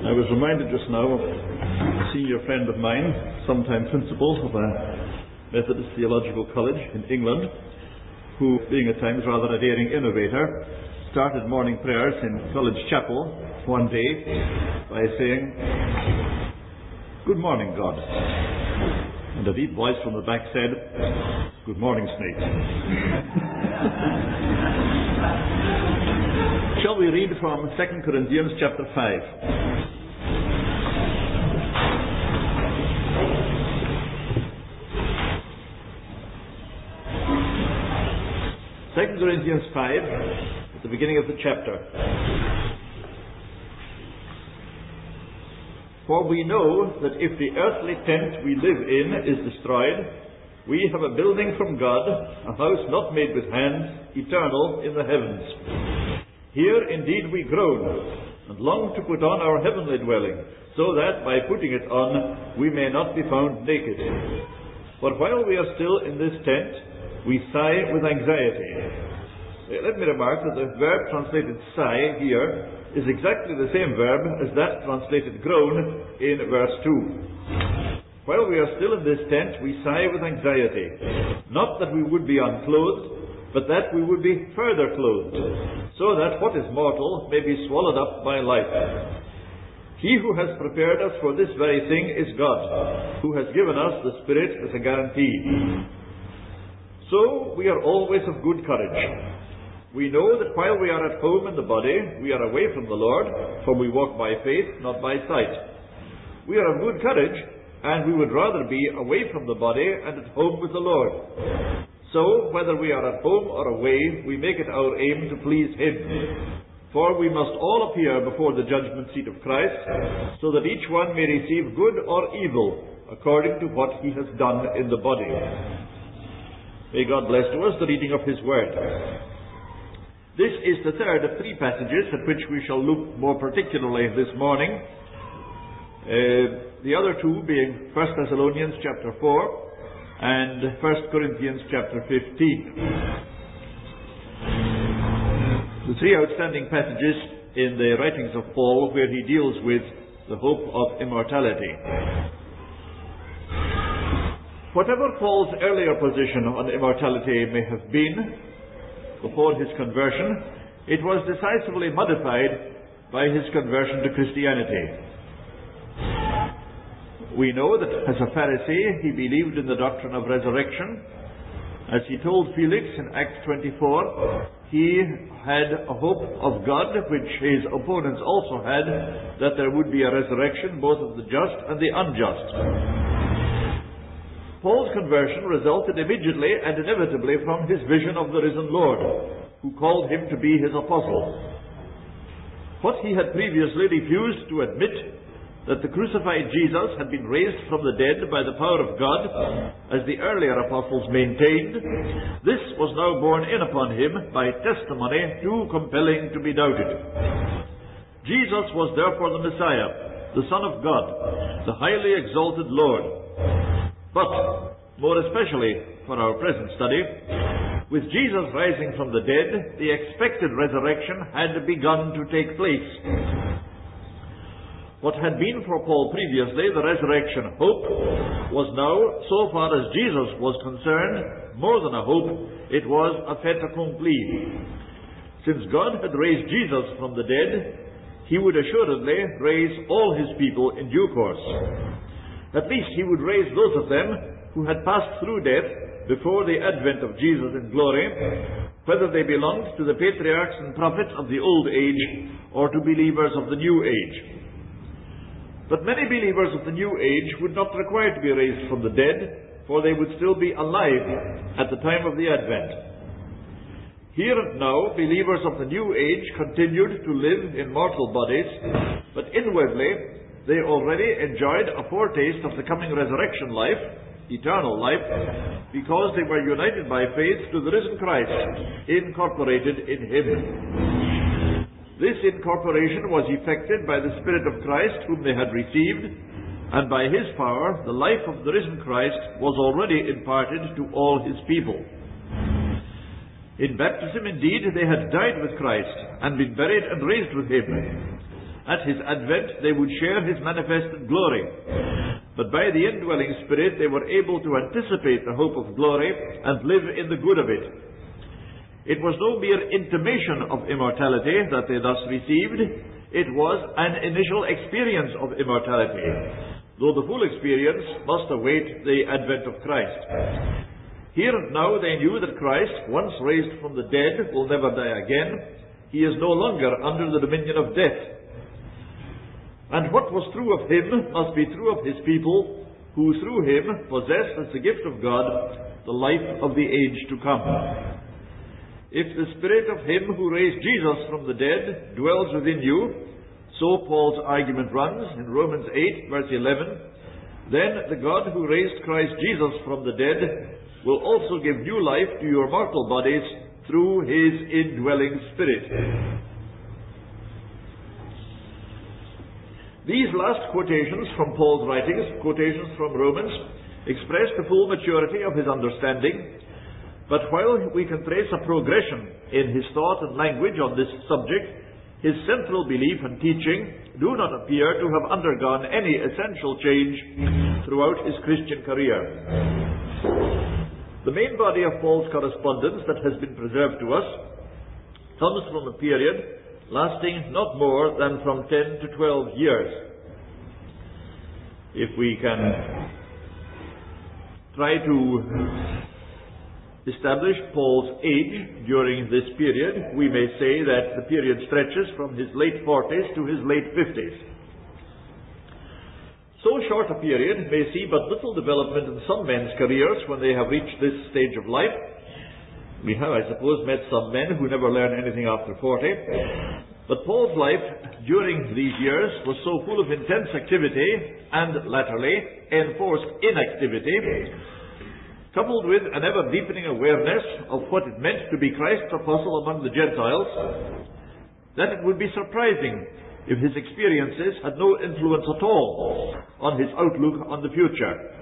I was reminded just now of a senior friend of mine, sometime principal of a Methodist Theological College in England, who, being at times rather a daring innovator, started morning prayers in College Chapel one day by saying, "Good morning, God." And a deep voice from the back said, "Good morning, snake." Shall we read from 2 Corinthians chapter 5? 2 Corinthians 5, at the beginning of the chapter. "For we know that if the earthly tent we live in is destroyed, we have a building from God, a house not made with hands, eternal in the heavens. Here indeed we groan, and long to put on our heavenly dwelling, so that by putting it on we may not be found naked. For while we are still in this tent, we sigh with anxiety." Let me remark that the verb translated sigh here is exactly the same verb as that translated groan in verse 2. "While we are still in this tent, we sigh with anxiety, not that we would be unclothed, but that we would be further clothed, so that what is mortal may be swallowed up by life. He who has prepared us for this very thing is God, who has given us the Spirit as a guarantee. So we are always of good courage. We know that while we are at home in the body, we are away from the Lord, for we walk by faith, not by sight. We are of good courage, and we would rather be away from the body and at home with the Lord. So, whether we are at home or away, we make it our aim to please Him. For we must all appear before the judgment seat of Christ, so that each one may receive good or evil, according to what he has done in the body." May God bless to us the reading of His Word. This is the third of three passages at which we shall look more particularly this morning. The other two being 1 Thessalonians chapter 4 and 1 Corinthians chapter 15. The three outstanding passages in the writings of Paul where he deals with the hope of immortality. Whatever Paul's earlier position on immortality may have been before his conversion, it was decisively modified by his conversion to Christianity. We know that as a Pharisee, he believed in the doctrine of resurrection. As he told Felix in Acts 24, he had a hope of God, which his opponents also had, that there would be a resurrection both of the just and the unjust. Paul's conversion resulted immediately and inevitably from his vision of the risen Lord, who called him to be his apostle. What he had previously refused to admit, that the crucified Jesus had been raised from the dead by the power of God, as the earlier apostles maintained, this was now borne in upon him by testimony too compelling to be doubted. Jesus was therefore the Messiah, the Son of God, the highly exalted Lord. But, more especially for our present study, with Jesus rising from the dead, the expected resurrection had begun to take place. What had been for Paul previously the resurrection hope was now, so far as Jesus was concerned, more than a hope, it was a fait accompli. Since God had raised Jesus from the dead, He would assuredly raise all His people in due course. At least He would raise those of them who had passed through death before the advent of Jesus in glory, whether they belonged to the patriarchs and prophets of the old age or to believers of the new age. But many believers of the new age would not require to be raised from the dead, for they would still be alive at the time of the advent. Here and now, believers of the new age continued to live in mortal bodies, but inwardly they already enjoyed a foretaste of the coming resurrection life, eternal life, because they were united by faith to the risen Christ, incorporated in Him. This incorporation was effected by the Spirit of Christ whom they had received, and by His power the life of the risen Christ was already imparted to all His people. In baptism, indeed, they had died with Christ and been buried and raised with Him. At his advent, they would share his manifested glory. But by the indwelling Spirit, they were able to anticipate the hope of glory and live in the good of it. It was no mere intimation of immortality that they thus received. It was an initial experience of immortality, though the full experience must await the advent of Christ. Here and now they knew that Christ, once raised from the dead, will never die again. He is no longer under the dominion of death. And what was true of him must be true of his people, who through him possess as the gift of God the life of the age to come. If the Spirit of him who raised Jesus from the dead dwells within you, so Paul's argument runs in Romans 8 verse 11, then the God who raised Christ Jesus from the dead will also give new life to your mortal bodies through his indwelling Spirit. These last quotations from Paul's writings, quotations from Romans, express the full maturity of his understanding. But while we can trace a progression in his thought and language on this subject, his central belief and teaching do not appear to have undergone any essential change throughout his Christian career. The main body of Paul's correspondence that has been preserved to us comes from a period lasting not more than from 10 to 12 years. If we can try to establish Paul's age during this period, we may say that the period stretches from his late 40s to his late 50s. So short a period may see but little development in some men's careers when they have reached this stage of life. We have, I suppose, met some men who never learn anything after 40. But Paul's life during these years was so full of intense activity and latterly enforced inactivity, coupled with an ever-deepening awareness of what it meant to be Christ's apostle among the Gentiles, that it would be surprising if his experiences had no influence at all on his outlook on the future.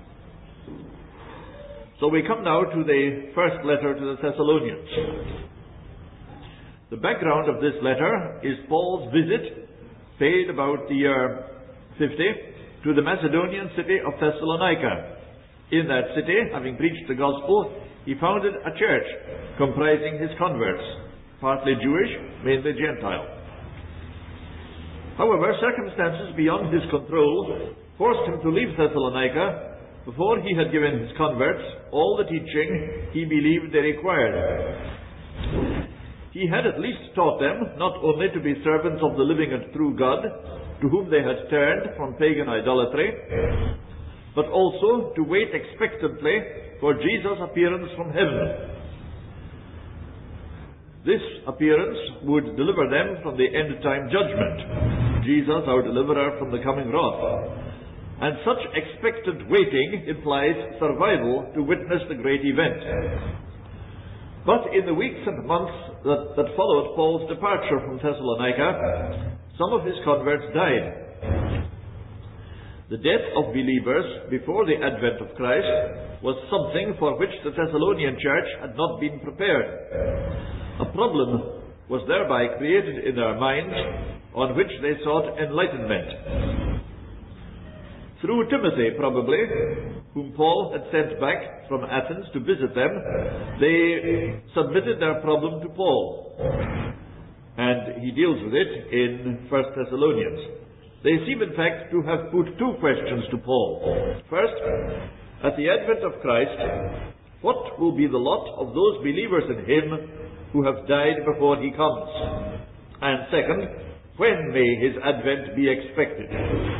So we come now to the first letter to the Thessalonians. The background of this letter is Paul's visit, paid about the year 50, to the Macedonian city of Thessalonica. In that city, having preached the gospel, he founded a church comprising his converts, partly Jewish, mainly Gentile. However, circumstances beyond his control forced him to leave Thessalonica before he had given his converts all the teaching he believed they required. He had at least taught them not only to be servants of the living and true God, to whom they had turned from pagan idolatry, but also to wait expectantly for Jesus' appearance from heaven. This appearance would deliver them from the end-time judgment, Jesus, our deliverer from the coming wrath. And such expectant waiting implies survival to witness the great event. But in the weeks and months that followed Paul's departure from Thessalonica, some of his converts died. The death of believers before the advent of Christ was something for which the Thessalonian church had not been prepared. A problem was thereby created in their minds on which they sought enlightenment. Through Timothy, probably, whom Paul had sent back from Athens to visit them, they submitted their problem to Paul. And he deals with it in 1 Thessalonians. They seem, in fact, to have put two questions to Paul. First, at the advent of Christ, what will be the lot of those believers in him who have died before he comes? And second, when may his advent be expected?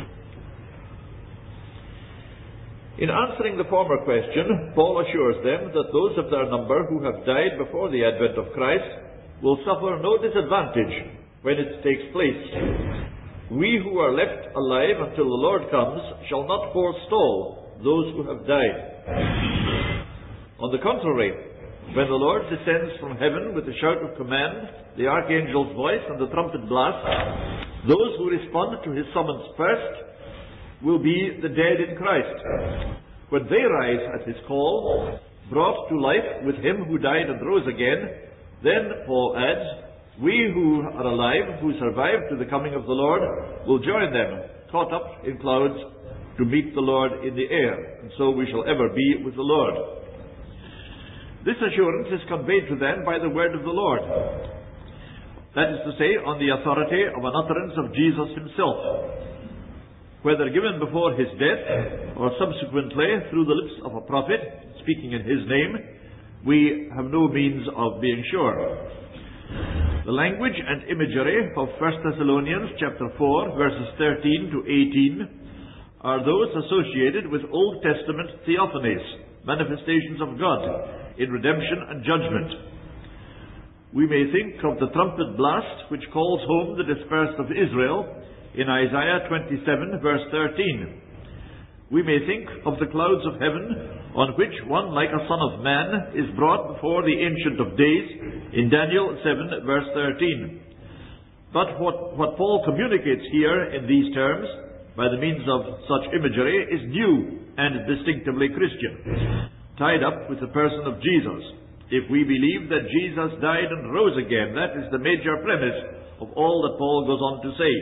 In answering the former question, Paul assures them that those of their number who have died before the advent of Christ will suffer no disadvantage when it takes place. We who are left alive until the Lord comes shall not forestall those who have died. On the contrary, when the Lord descends from heaven with the shout of command, the archangel's voice, and the trumpet blast, those who respond to his summons first will be the dead in Christ. When they rise at his call, brought to life with him who died and rose again, then, Paul adds, We who are alive, who survive to the coming of the Lord, will join them, caught up in clouds, to meet the Lord in the air, and so we shall ever be with the Lord. This assurance is conveyed to them by the word of the Lord. That is to say, on the authority of an utterance of Jesus himself, whether given before his death or subsequently through the lips of a prophet speaking in his name, we have no means of being sure. The language and imagery of 1 Thessalonians chapter 4 verses 13 to 18 are those associated with Old Testament theophanies, manifestations of God in redemption and judgment. We may think of the trumpet blast which calls home the dispersed of Israel in Isaiah 27 verse 13. We may think of the clouds of heaven on which one like a son of man is brought before the Ancient of Days in Daniel 7 verse 13. But what Paul communicates here in these terms by the means of such imagery is new and distinctively Christian, tied up with the person of Jesus. If we believe that Jesus died and rose again, that is the major premise of all that Paul goes on to say.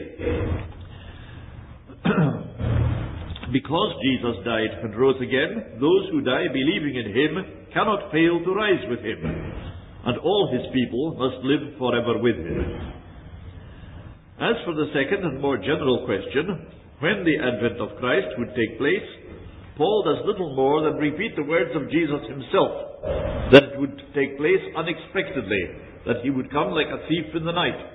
Because Jesus died and rose again, those who die believing in him cannot fail to rise with him, and all his people must live forever with him. As for the second and more general question, when the advent of Christ would take place, Paul does little more than repeat the words of Jesus himself, that it would take place unexpectedly, that he would come like a thief in the night.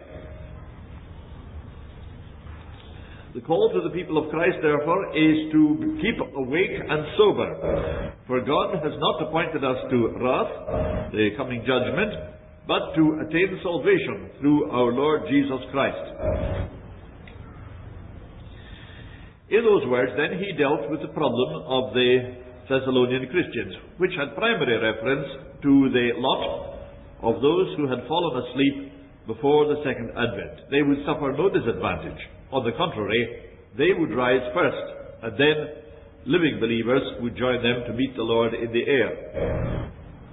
The call to the people of Christ, therefore, is to keep awake and sober, for God has not appointed us to wrath, the coming judgment, but to attain salvation through our Lord Jesus Christ. In those words, then, he dealt with the problem of the Thessalonian Christians, which had primary reference to the lot of those who had fallen asleep before the second advent. They would suffer no disadvantage. On the contrary, they would rise first, and then living believers would join them to meet the Lord in the air.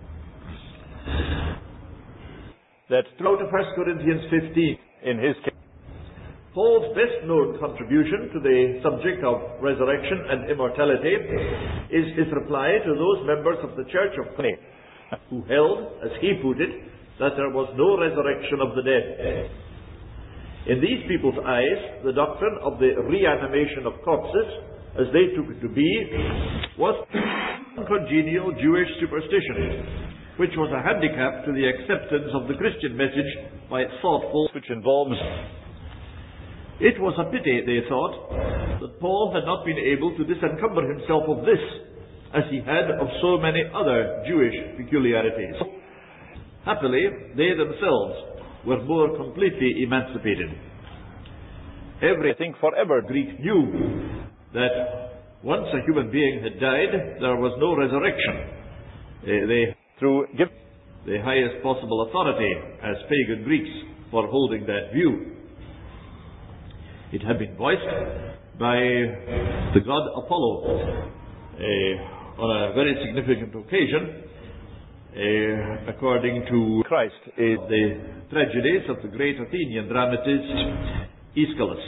That's throughout 1 Corinthians 15 in his case. Paul's best-known contribution to the subject of resurrection and immortality is his reply to those members of the Church of Corinth who held, as he put it, that there was no resurrection of the dead. In these people's eyes, the doctrine of the reanimation of corpses, as they took it to be, was congenial Jewish superstition, which was a handicap to the acceptance of the Christian message by thoughtful, which involves. It was a pity, they thought, that Paul had not been able to disencumber himself of this, as he had of so many other Jewish peculiarities. Happily, they themselves were more completely emancipated. Everything forever Greek knew that once a human being had died, there was no resurrection. They give the highest possible authority as pagan Greeks for holding that view. It had been voiced by the god Apollo on a very significant occasion, according to Christ, the tragedies of the great Athenian dramatist Aeschylus.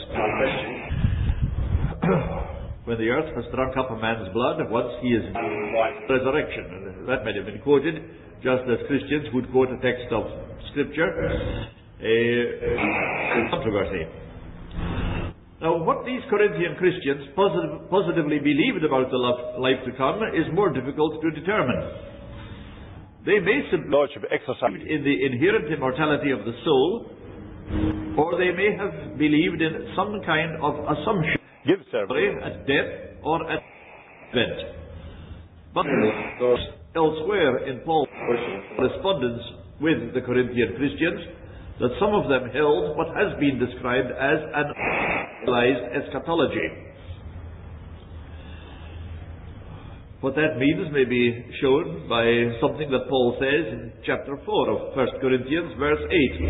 When the earth has drunk up a man's blood, once he is resurrection. And that might have been quoted just as Christians would quote a text of Scripture, controversy. Now, what these Corinthian Christians positively believed about the life to come is more difficult to determine. They may simply exercise in the inherent immortality of the soul, or they may have believed in some kind of assumption, give ceremony at death or at event. But elsewhere in Paul's correspondence with the Corinthian Christians, that some of them held what has been described as an realized eschatology. What that means may be shown by something that Paul says in chapter 4 of 1 Corinthians, verse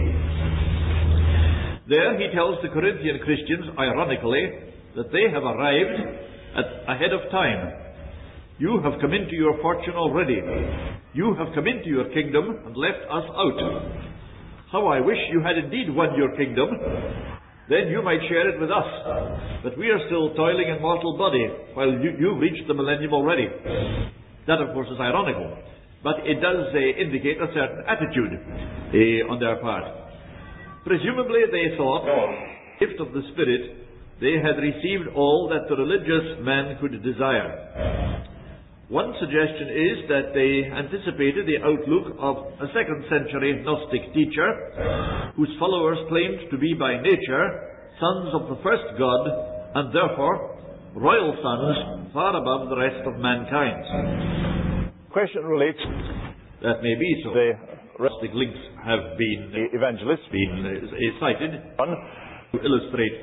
8. There he tells the Corinthian Christians, ironically, that they have arrived ahead of time. You have come into your fortune already. You have come into your kingdom and left us out. How I wish you had indeed won your kingdom. Then you might share it with us. But we are still toiling in mortal body, while you've reached the millennium already. That, of course, is ironical. But it does indicate a certain attitude on their part. Presumably they thought, gift of the Spirit, they had received all that the religious man could desire. One suggestion is that they anticipated the outlook of a 2nd century Gnostic teacher, whose followers claimed to be by nature sons of the first God, and therefore royal sons far above the rest of mankind. Question relates. That may be so. The Gnostic links have been evangelists cited to illustrate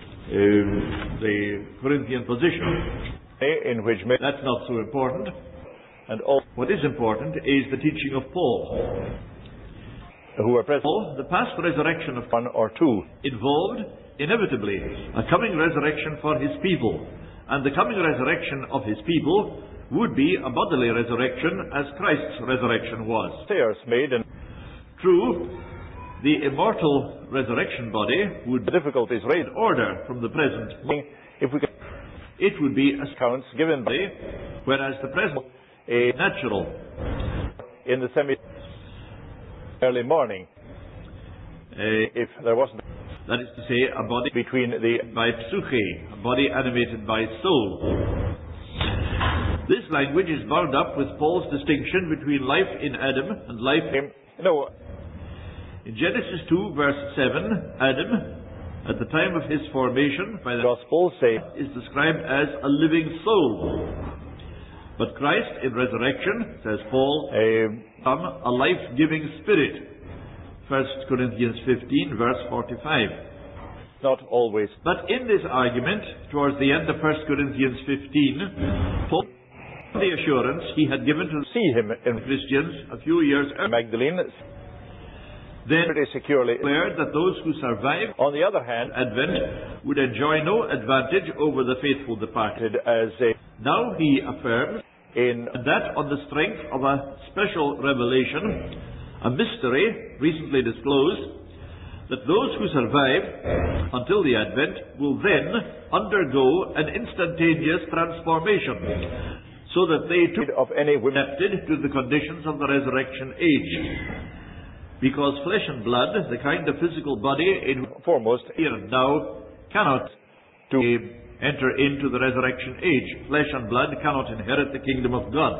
the Corinthian position. In which that's not so important. And all what is important is the teaching of Paul, who were present. Paul, the past resurrection of one or two involved inevitably a coming resurrection for his people, and the coming resurrection of his people would be a bodily resurrection as Christ's resurrection was. Stairs made and true, the immortal resurrection body would difficulties raised order from the present. If we can, it would be accounts given by, whereas the present natural in the early morning. If there wasn't, that is to say, a body between the by psyche, a body animated by soul. This language is bound up with Paul's distinction between life in Adam and life in in Genesis 2 verse 7, Adam, at the time of his formation by the Gospel is described as a living soul. But Christ in resurrection, says Paul, a life-giving spirit. 1 Corinthians 15 verse 45. Not always. But in this argument, towards the end of 1 Corinthians 15, Paul the assurance he had given to see him in Christians a few years earlier, Magdalene, then securely declared that those who survived, on the other hand, Advent would enjoy no advantage over the faithful departed. As now he affirms in that on the strength of a special revelation, a mystery recently disclosed, that those who survive until the Advent will then undergo an instantaneous transformation, so that they too of any women adapted to the conditions of the resurrection age. Because flesh and blood, the kind of physical body in foremost here and now, cannot enter into the resurrection age. Flesh and blood cannot inherit the kingdom of God.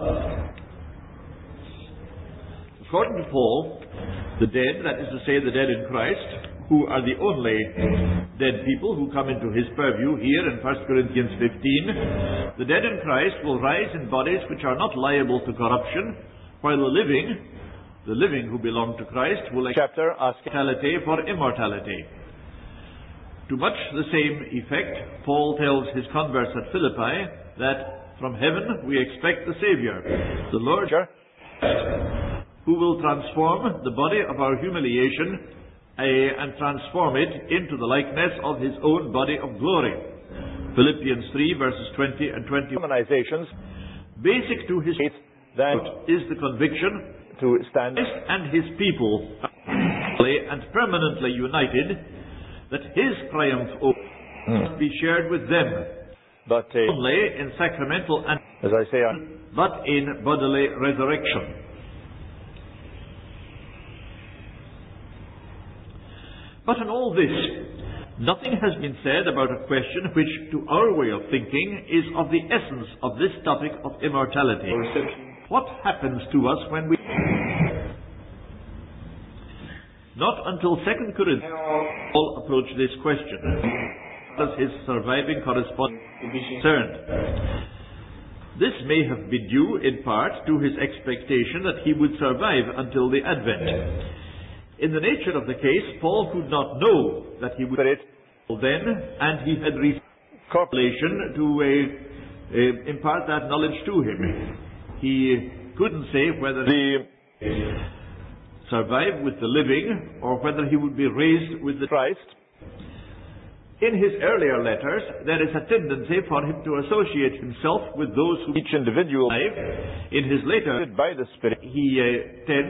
According to Paul, the dead, that is to say the dead in Christ, who are the only dead people who come into his purview here in 1 Corinthians 15, the dead in Christ will rise in bodies which are not liable to corruption, while the living who belong to Christ will accept mortality for immortality. To much the same effect, Paul tells his converts at Philippi that from heaven we expect the Savior, the Lord, who will transform the body of our humiliation and transform it into the likeness of his own body of glory. Philippians 3 verses 20 and 21. Basic to his faith that is the conviction to stand and his people and permanently united, that his triumph must be shared with them, but only in sacramental and, as I say, but in bodily resurrection. But in all this, nothing has been said about a question which, to our way of thinking, is of the essence of this topic of immortality. What happens to us when we... Not until 2 Corinthians Paul approached this question, as his surviving correspondent concerned. This may have been due in part to his expectation that he would survive until the Advent. In the nature of the case, Paul could not know that he would then, and he had received correlation to impart that knowledge to him. He couldn't say whether he survive with the living or whether he would be raised with the Christ. In his earlier letters, there is a tendency for him to associate himself with those who each individual live. In his later, by the Spirit, he tends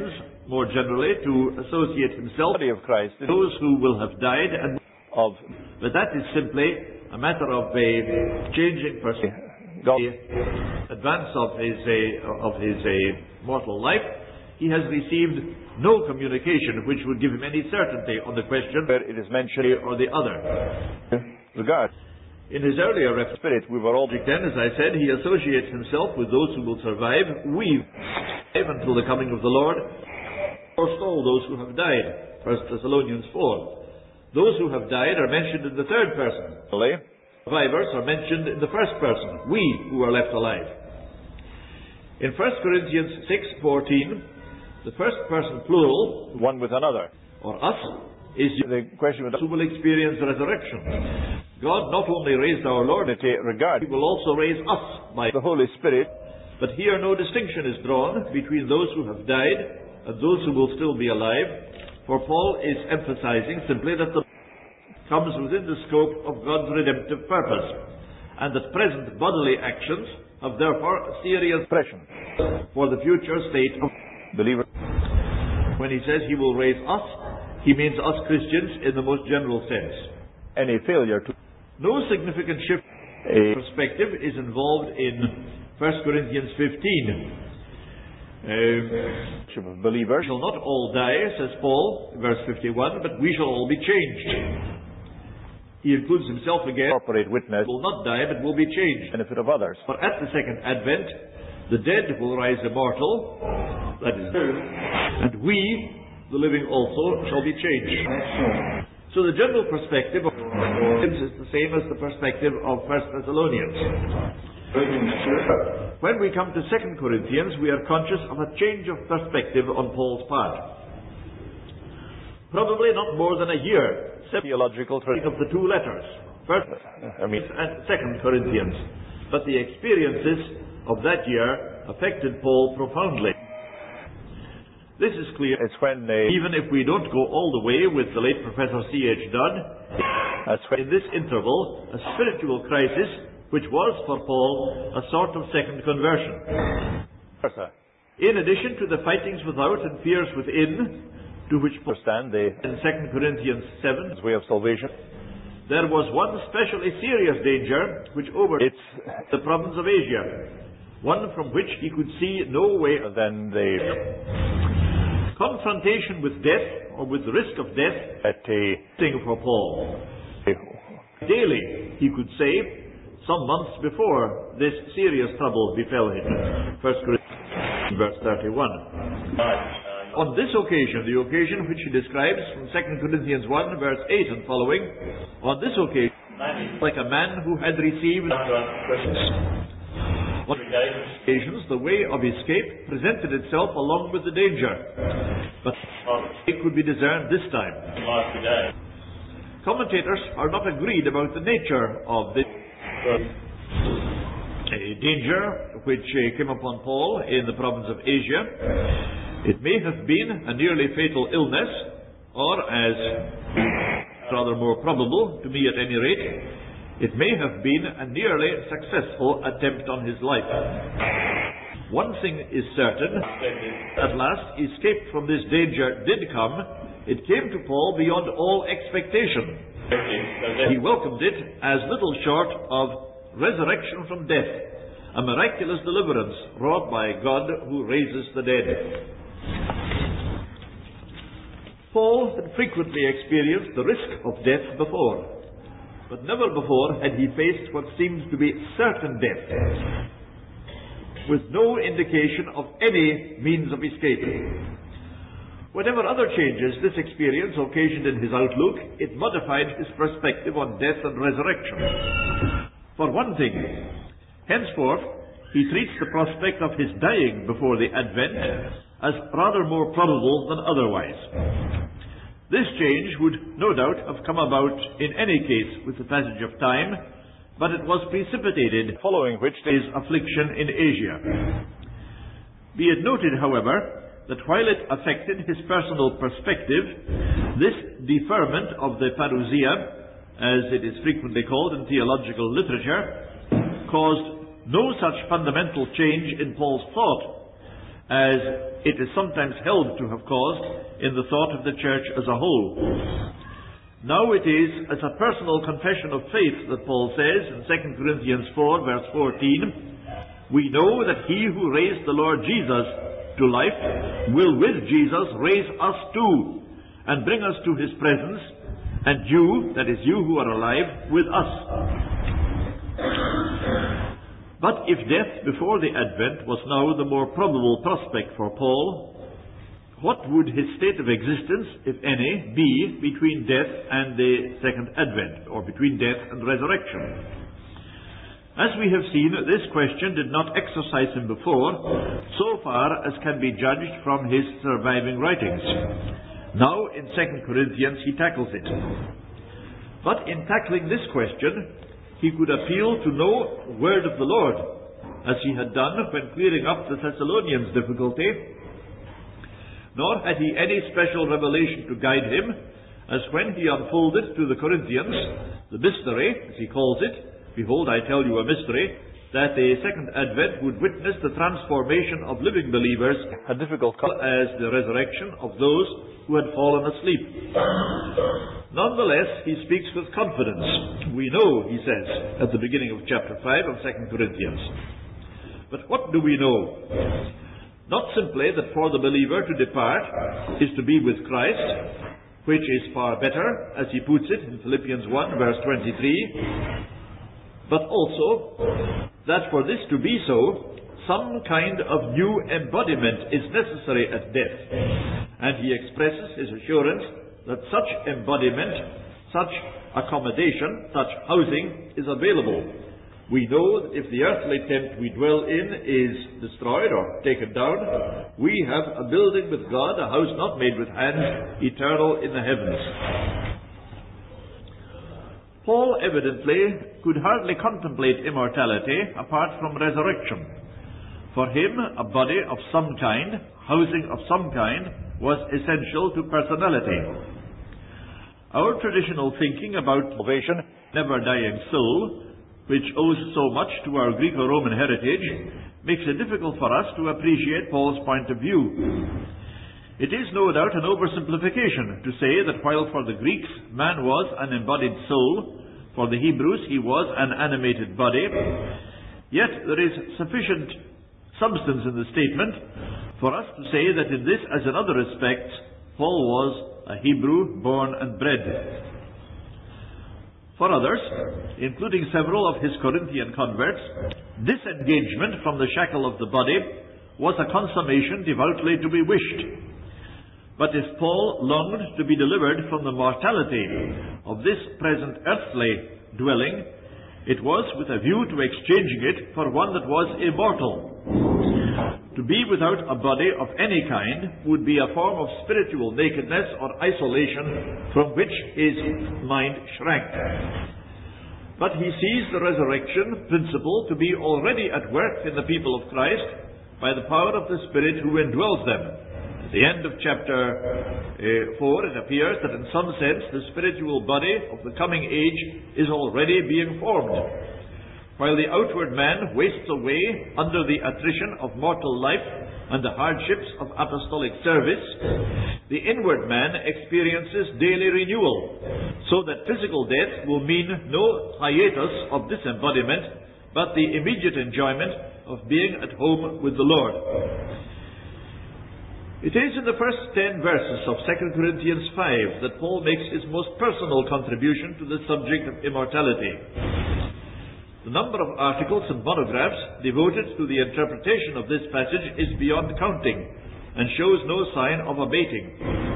more generally, to associate himself body of Christ with those who will have died, but that is simply a matter of a changing perspective. God. The advance of his mortal life, he has received no communication which would give him any certainty on the question Where it is mentioned or the other. regard. In his earlier reference, Spirit, we were all then, as I said, he associates himself with those who will survive. We live until the coming of the Lord. Forestall those who have died. 1 Thessalonians 4. Those who have died are mentioned in the third person. Survivors are mentioned in the first person. We who are left alive. In 1 Corinthians 6:14, the first person plural, one with another, or us, is the question with who will experience resurrection. God not only raised our Lord, regard, he will also raise us by the Holy Spirit. But here no distinction is drawn between those who have died and those who will still be alive, for Paul is emphasizing simply that the comes within the scope of God's redemptive purpose, and that present bodily actions have therefore a serious Pressure for the future state of believer. When he says he will raise us, he means us Christians in the most general sense. Any failure to No significant shift a perspective is involved in 1 Corinthians 15. of believers We shall not all die, says Paul, verse 51, but we shall all be changed. He includes himself again. corporate witness, Will not die, but will be changed. benefit of others. For at the second advent, the dead will rise immortal, that is, and we, the living also, shall be changed. So the general perspective of is the same as the perspective of 1 Thessalonians. When we come to 2 Corinthians, we are conscious of a change of perspective on Paul's part. Probably not more than a year Theological truth. of the two letters, 1 and 2 Corinthians. But the experiences of that year affected Paul profoundly. This is clear It's when they, even if we don't go all the way with the late Professor C.H. Dodd. that's when In this interval, a spiritual crisis, which was for Paul a sort of second conversion. In addition to the fightings without and fears within, to which Paul understand the in 2 Corinthians 7, way of salvation. there was one specially serious danger which overtook It's the province of Asia, one from which he could see no way of then the confrontation with death, or with the risk of death, at a thing for Paul. Daily, he could say, some months before this serious trouble befell him. 1 Corinthians verse 31. On this occasion, the occasion which he describes from 2 Corinthians 1 verse 8 and following, on this occasion, like a man who had received on occasions, the way of escape presented itself along with the danger, but it could be discerned this time. Commentators are not agreed about the nature of this danger which came upon Paul in the province of Asia. It may have been a nearly fatal illness, or, as rather more probable, to me at any rate, it may have been a nearly successful attempt on his life. One thing is certain, at last escape from this danger did come. It came to Paul beyond all expectation. He welcomed it as little short of resurrection from death, a miraculous deliverance wrought by God who raises the dead. Paul had frequently experienced the risk of death before, but never before had he faced what seems to be certain death, with no indication of any means of escape. Whatever other changes this experience occasioned in his outlook, it modified his perspective on death and resurrection. For one thing, henceforth, he treats the prospect of his dying before the Advent as rather more probable than otherwise. This change would no doubt have come about in any case with the passage of time, but it was precipitated following which his affliction in Asia. Be it noted, however, that while it affected his personal perspective, this deferment of the parousia, as it is frequently called in theological literature, caused no such fundamental change in Paul's thought as it is sometimes held to have caused in the thought of the church as a whole. Now it is as a personal confession of faith that Paul says in 2 Corinthians 4 verse 14, "We know that he who raised the Lord Jesus to life will with Jesus raise us too, and bring us to his presence, and you, that is you who are alive, with us." But if death before the Advent was now the more probable prospect for Paul, what would his state of existence, if any, be between death and the second Advent, or between death and resurrection? As we have seen, this question did not exercise him before, so far as can be judged from his surviving writings. Now, in 2 Corinthians, he tackles it. But in tackling this question, he could appeal to no word of the Lord, as he had done when clearing up the Thessalonians' difficulty, nor had he any special revelation to guide him, as when he unfolded to the Corinthians the mystery, as he calls it, "Behold, I tell you a mystery," that the second Advent would witness the transformation of living believers A difficult as the resurrection of those who had fallen asleep. Nonetheless, he speaks with confidence. "We know," he says at the beginning of chapter 5 of 2 Corinthians. But what do we know? Not simply that for the believer to depart is to be with Christ, which is far better, as he puts it in Philippians 1 verse 23, but also that for this to be so, some kind of new embodiment is necessary at death. And he expresses his assurance that such embodiment, such accommodation, such housing is available. We know that if the earthly tent we dwell in is destroyed or taken down, we have a building with God, a house not made with hands, eternal in the heavens. Paul evidently could hardly contemplate immortality apart from resurrection. For him, a body of some kind, housing of some kind, was essential to personality. Our traditional thinking about salvation, never-dying soul, which owes so much to our Greco-Roman heritage, makes it difficult for us to appreciate Paul's point of view. It is no doubt an oversimplification to say that while for the Greeks man was an embodied soul, for the Hebrews he was an animated body, yet there is sufficient substance in the statement for us to say that in this as in other respects, Paul was a Hebrew born and bred. For others, including several of his Corinthian converts, disengagement from the shackle of the body was a consummation devoutly to be wished. But if Paul longed to be delivered from the mortality of this present earthly dwelling, it was with a view to exchanging it for one that was immortal. To be without a body of any kind would be a form of spiritual nakedness or isolation from which his mind shrank. But he sees the resurrection principle to be already at work in the people of Christ by the power of the Spirit who indwells them. At the end of chapter 4, it appears that in some sense the spiritual body of the coming age is already being formed. While the outward man wastes away under the attrition of mortal life and the hardships of apostolic service, the inward man experiences daily renewal, so that physical death will mean no hiatus of this embodiment, but the immediate enjoyment of being at home with the Lord. It is in the first 10 verses of 2 Corinthians 5 that Paul makes his most personal contribution to the subject of immortality. The number of articles and monographs devoted to the interpretation of this passage is beyond counting and shows no sign of abating.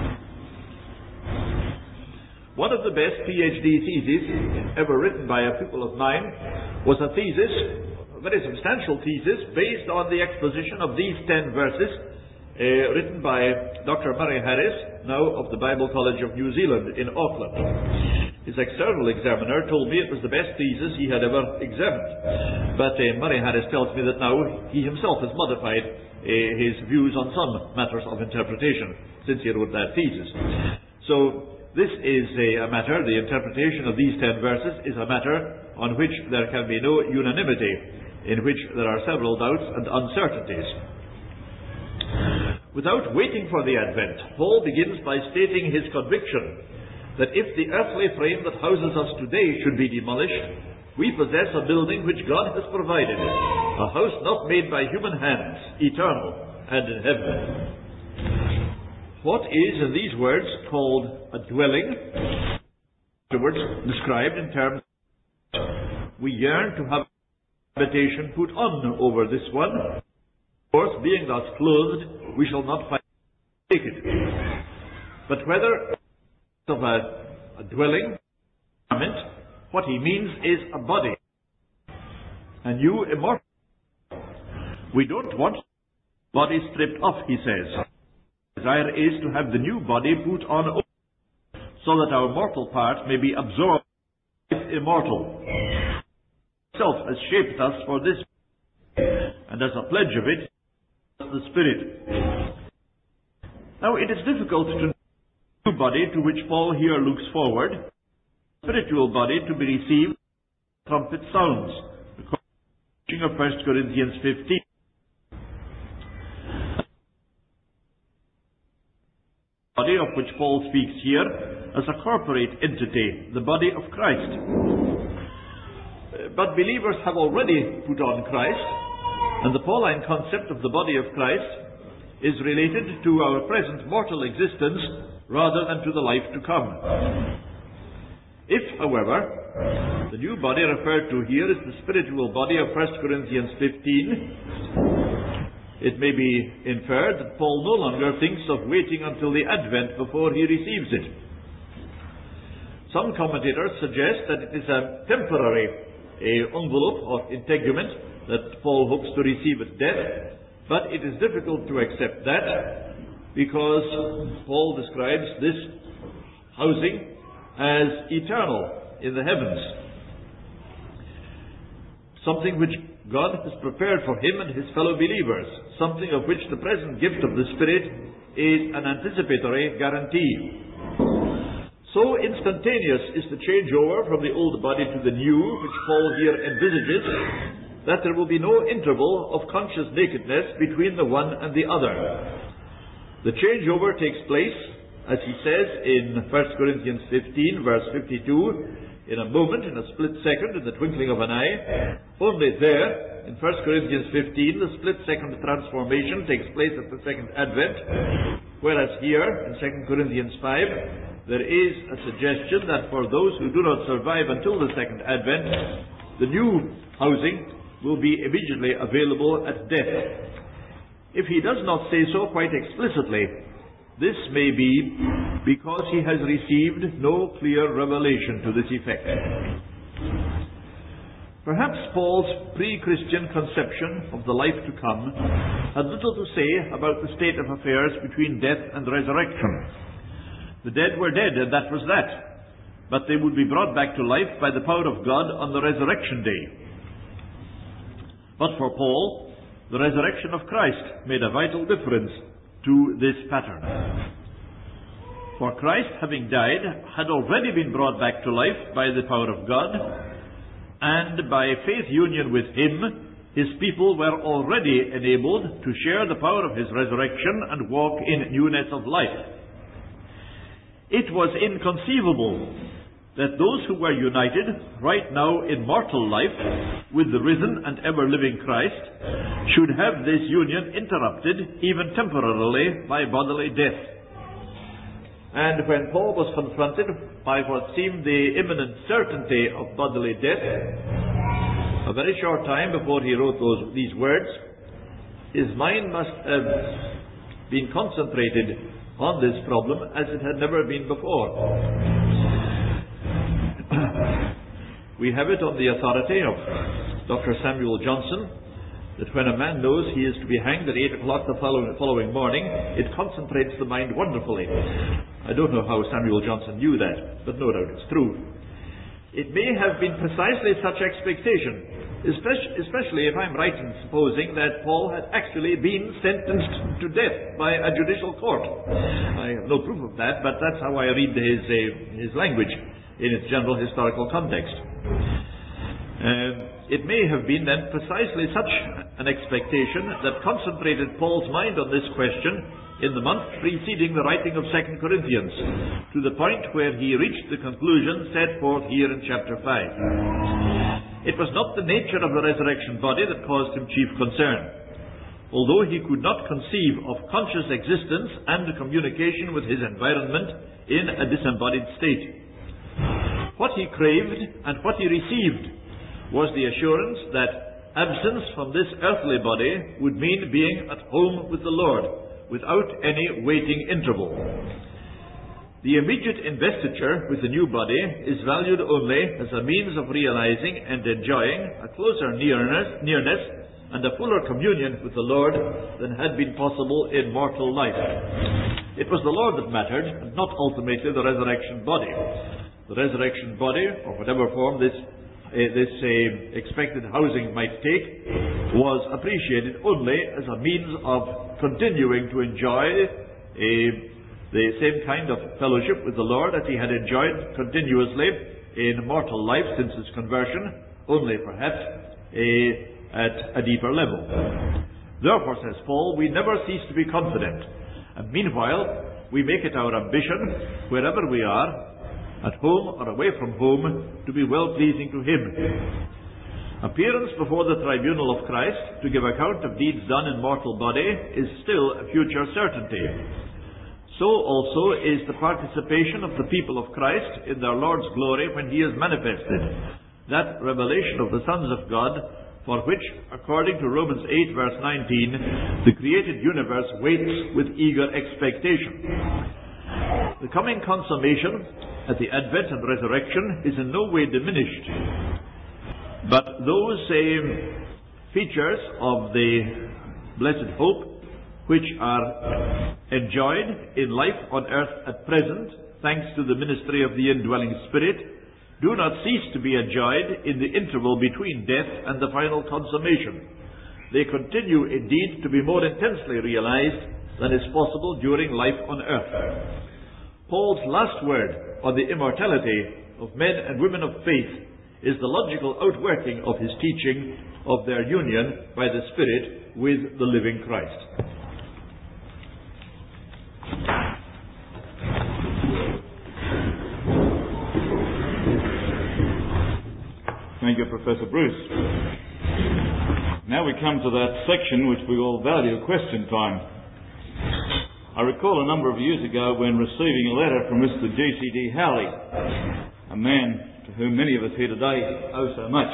One of the best PhD theses ever written by a pupil of mine was a thesis, a very substantial thesis, based on the exposition of these 10 verses, written by Dr. Murray Harris, now of the Bible College of New Zealand in Auckland. His external examiner told me it was the best thesis he had ever examined. But Murray Harris tells me that now he himself has modified his views on some matters of interpretation since he wrote that thesis. So this is a matter, the interpretation of these 10 verses is a matter on which there can be no unanimity, in which there are several doubts and uncertainties. Without waiting for the Advent, Paul begins by stating his conviction that if the earthly frame that houses us today should be demolished, we possess a building which God has provided, a house not made by human hands, eternal and in heaven. What is, in these words, called a dwelling, afterwards described in terms of we yearn to have habitation put on over this one. Of course, being thus clothed, we shall not find naked. But whether of a dwelling, what he means is a body, a new immortal. We don't want body stripped off, he says. Desire is to have the new body put on so that our mortal part may be absorbed in immortal. Himself has shaped us for this, and as a pledge of it, the Spirit. Now it is difficult to know the new body to which Paul here looks forward, spiritual body to be received, trumpet sounds, according to 1 Corinthians 15. The body of which Paul speaks here as a corporate entity, the body of Christ. But believers have already put on Christ, and the Pauline concept of the body of Christ is related to our present mortal existence rather than to the life to come. If, however, the new body referred to here is the spiritual body of 1 Corinthians 15, it may be inferred that Paul no longer thinks of waiting until the Advent before he receives it. Some commentators suggest that it is a temporary envelope or integument that Paul hopes to receive at death, but it is difficult to accept that because Paul describes this housing as eternal in the heavens, something which God has prepared for him and his fellow believers, something of which the present gift of the Spirit is an anticipatory guarantee. So instantaneous is the changeover from the old body to the new, which Paul here envisages, that there will be no interval of conscious nakedness between the one and the other. The changeover takes place, as he says in 1 Corinthians 15, verse 52, in a moment, in a split second, in the twinkling of an eye. Only there, in 1 Corinthians 15, the split-second transformation takes place at the second advent, whereas here, in 2 Corinthians 5, there is a suggestion that for those who do not survive until the second advent, the new housing will be immediately available at death. If he does not say so quite explicitly, this may be because he has received no clear revelation to this effect. Perhaps Paul's pre-Christian conception of the life to come had little to say about the state of affairs between death and resurrection. The dead were dead, and that was that. But they would be brought back to life by the power of God on the resurrection day. But for Paul, the resurrection of Christ made a vital difference to this pattern. For Christ, having died, had already been brought back to life by the power of God, and by faith union with Him, His people were already enabled to share the power of His resurrection and walk in newness of life. It was inconceivable that those who were united right now in mortal life with the risen and ever-living Christ should have this union interrupted, even temporarily, by bodily death. And when Paul was confronted by what seemed the imminent certainty of bodily death, a very short time before he wrote these words, his mind must have been concentrated on this problem as it had never been before. We have it on the authority of Dr. Samuel Johnson that when a man knows he is to be hanged at 8 o'clock the following morning, it concentrates the mind wonderfully. I don't know how Samuel Johnson knew that, but no doubt it's true. It may have been precisely such expectation, especially if I'm right in supposing that Paul had actually been sentenced to death by a judicial court. I have no proof of that, but that's how I read his language in its general historical context. It may have been then precisely such an expectation that concentrated Paul's mind on this question in the month preceding the writing of 2 Corinthians, to the point where he reached the conclusion set forth here in chapter 5. It was not the nature of the resurrection body that caused him chief concern, although he could not conceive of conscious existence and communication with his environment in a disembodied state. What he craved and what he received was the assurance that absence from this earthly body would mean being at home with the Lord, without any waiting interval. The immediate investiture with the new body is valued only as a means of realizing and enjoying a closer nearness and a fuller communion with the Lord than had been possible in mortal life. It was the Lord that mattered, and not ultimately the resurrection body. The resurrection body, or whatever form this expected housing might take, was appreciated only as a means of continuing to enjoy the same kind of fellowship with the Lord that he had enjoyed continuously in mortal life since his conversion, only perhaps at a deeper level. Therefore, says Paul, we never cease to be confident, and meanwhile we make it our ambition, wherever we are, at home or away from home, to be well-pleasing to him. Appearance before the tribunal of Christ to give account of deeds done in mortal body is still a future certainty. So also is the participation of the people of Christ in their Lord's glory when he is manifested, that revelation of the sons of God, for which, according to Romans 8 verse 19, the created universe waits with eager expectation. The coming consummation at the advent and resurrection is in no way diminished, but those features of the blessed hope which are enjoyed in life on earth at present, thanks to the ministry of the indwelling Spirit, do not cease to be enjoyed in the interval between death and the final consummation. They continue indeed to be more intensely realized than is possible during life on earth. Paul's last word on the immortality of men and women of faith is the logical outworking of his teaching of their union by the Spirit with the living Christ. Thank you, Professor Bruce. Now we come to that section which we all value, question time. I recall a number of years ago when receiving a letter from Mr. G.C.D. Howley, a man to whom many of us here today owe so much.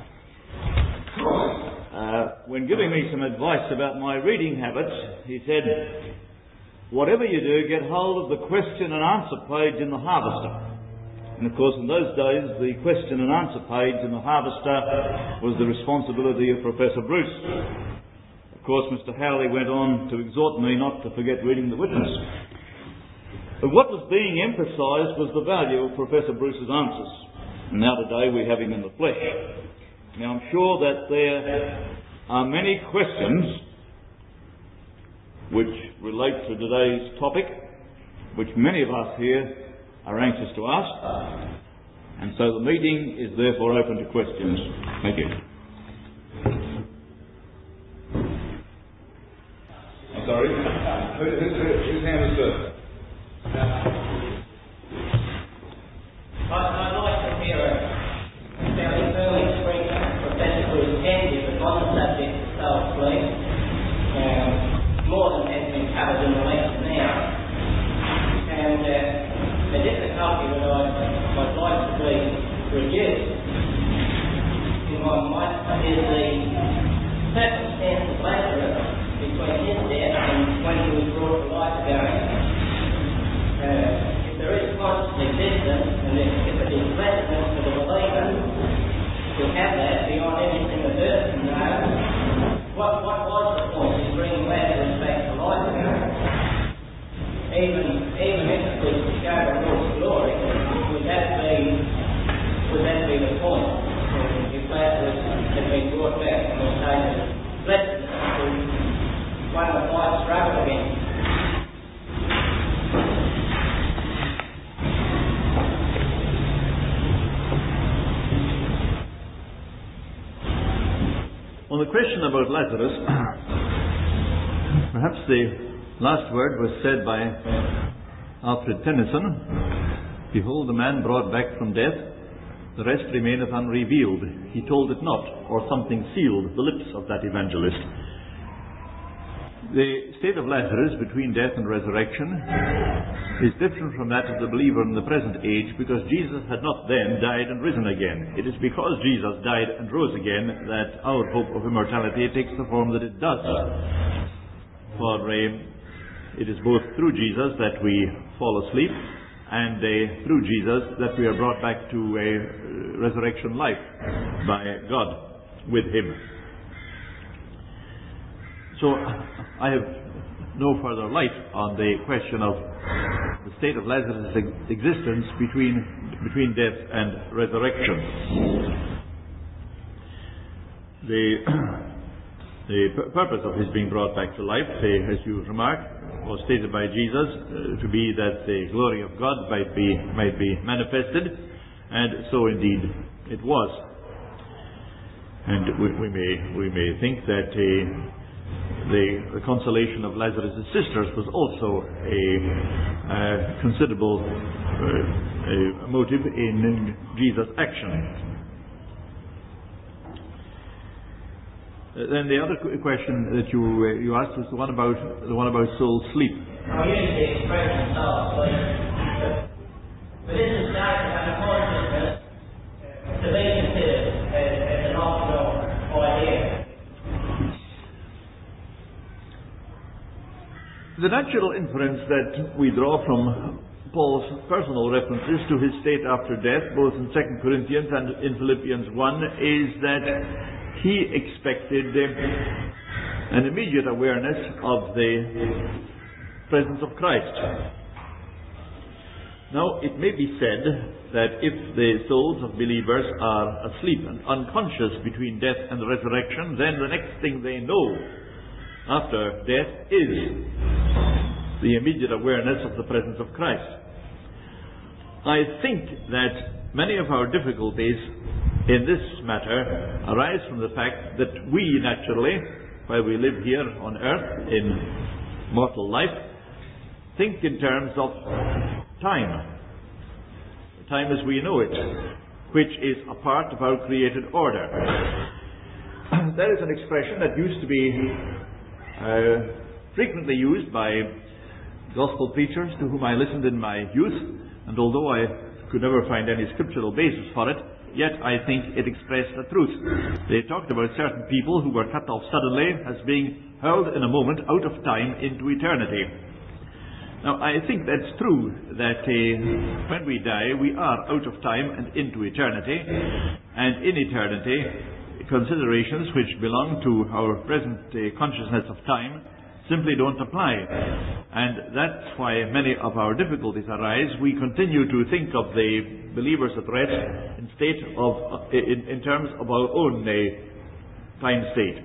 When giving me some advice about my reading habits, he said, whatever you do, get hold of the question and answer page in the Harvester. And of course, in those days, the question and answer page in the Harvester was the responsibility of Professor Bruce. Of course, Mr. Howley went on to exhort me not to forget reading the witness. But what was being emphasised was the value of Professor Bruce's answers. And now today we have him in the flesh. Now I'm sure that there are many questions which relate to today's topic, which many of us here are anxious to ask. And so the meeting is therefore open to questions. Thank you. Sorry? Whose hand is first? I'd like to hear a fairly firmly speak Professor Bruce Kenzie on the subject of self-belief, more than has been covered in the lesson now. And the difficulty that I'd like to be reduced in my mind is the circumstance of Lazarus between his death and when he was brought to life again. If there is constant existence, and if it is blessedness for the believer to have that beyond anything that earth can know, what was the point in bringing Lazarus back to life again? Even if it was to show the Lord's glory, would that be the point? If Lazarus had been brought back from a state of blessedness to one of life's struggle again. On the question about Lazarus, perhaps the last word was said by Alfred Tennyson, "Behold the man brought back from death, the rest remaineth unrevealed. He told it not, or something sealed the lips of that evangelist." The state of Lazarus between death and resurrection is different from that of the believer in the present age, because Jesus had not then died and risen again. It is because Jesus died and rose again that our hope of immortality takes the form that it does. For it is both through Jesus that we fall asleep, and through Jesus that we are brought back to a resurrection life by God with Him. So I have no further light on the question of the state of Lazarus' existence between death and resurrection. The purpose of his being brought back to life, as you remark, was stated by Jesus to be that the glory of God might be manifested, and so indeed it was. And we may think that the consolation of Lazarus' sisters was also a considerable motive in Jesus' action. Then the other question that you asked was the one about soul sleep. I use the expression soul sleep, but this is not unconsciousness to be considered as an optional idea. The natural inference that we draw from Paul's personal references to his state after death, both in 2 Corinthians and in Philippians 1, is that he expected an immediate awareness of the presence of Christ. Now, it may be said that if the souls of believers are asleep and unconscious between death and resurrection, then the next thing they know after death is the immediate awareness of the presence of Christ. I think that many of our difficulties in this matter arise from the fact that we naturally, while we live here on earth in mortal life, think in terms of time as we know it, which is a part of our created order. That is an expression that used to be frequently used by gospel preachers to whom I listened in my youth, and although I could never find any scriptural basis for it, yet I think it expressed the truth. They talked about certain people who were cut off suddenly as being hurled in a moment out of time into eternity. Now, I think that's true, that when we die, we are out of time and into eternity, and in eternity, considerations which belong to our present consciousness of time simply don't apply. And that's why many of our difficulties arise. We continue to think of the believers at rest in terms of our own time state.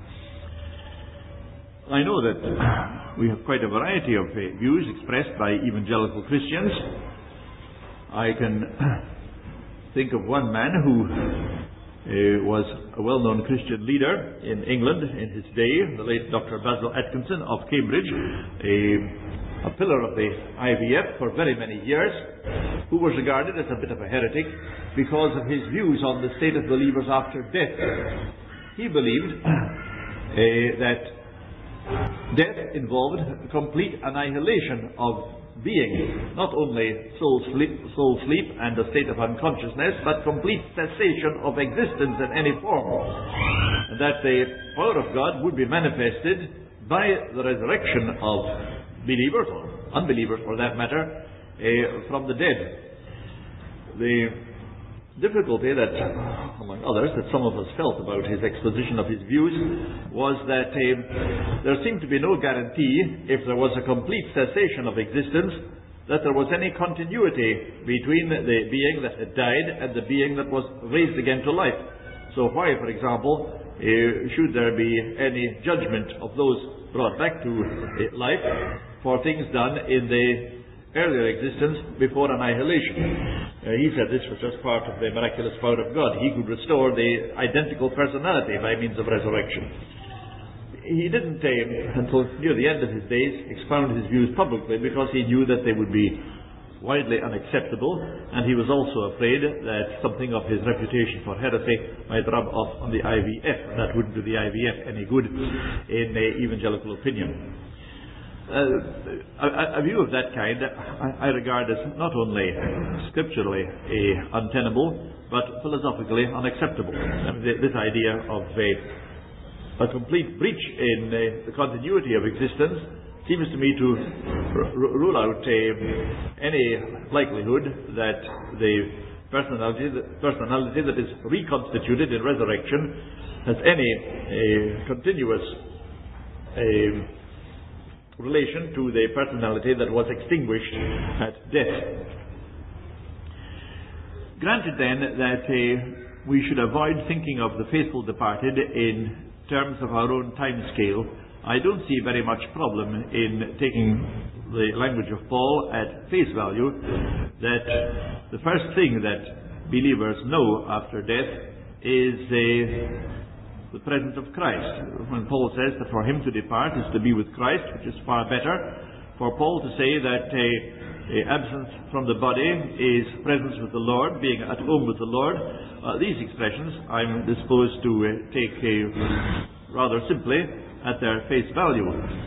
I know that we have quite a variety of views expressed by evangelical Christians. I can think of one man who was a well-known Christian leader in England in his day, the late Dr. Basil Atkinson of Cambridge, a pillar of the IVF for very many years, who was regarded as a bit of a heretic because of his views on the state of believers after death. He believed that death involved complete annihilation of being, not only soul sleep and a state of unconsciousness, but complete cessation of existence in any form. And that the power of God would be manifested by the resurrection of believers, or unbelievers for that matter, from the dead. The difficulty that, among others, that some of us felt about his exposition of his views was that there seemed to be no guarantee, if there was a complete cessation of existence, that there was any continuity between the being that had died and the being that was raised again to life. So why, for example, should there be any judgment of those brought back to life for things done in the earlier existence before annihilation? He said this was just part of the miraculous power of God. He could restore the identical personality by means of resurrection. he didn't, until near the end of his days, expound his views publicly because he knew that they would be widely unacceptable, and he was also afraid that something of his reputation for heresy might rub off on the IVF. That wouldn't do the IVF any good in evangelical opinion. A view of that kind I regard as not only scripturally untenable, but philosophically unacceptable. I mean, this idea of a complete breach in the continuity of existence seems to me to rule out any likelihood that the personality that is reconstituted in resurrection has any continuous relation to the personality that was extinguished at death. Granted then that we should avoid thinking of the faithful departed in terms of our own time scale, I don't see very much problem in taking the language of Paul at face value, that the first thing that believers know after death is the presence of Christ. When Paul says that for him to depart is to be with Christ, which is far better, for Paul to say that absence from the body is presence with the Lord, being at home with the Lord, these expressions I'm disposed to take rather simply at their face value.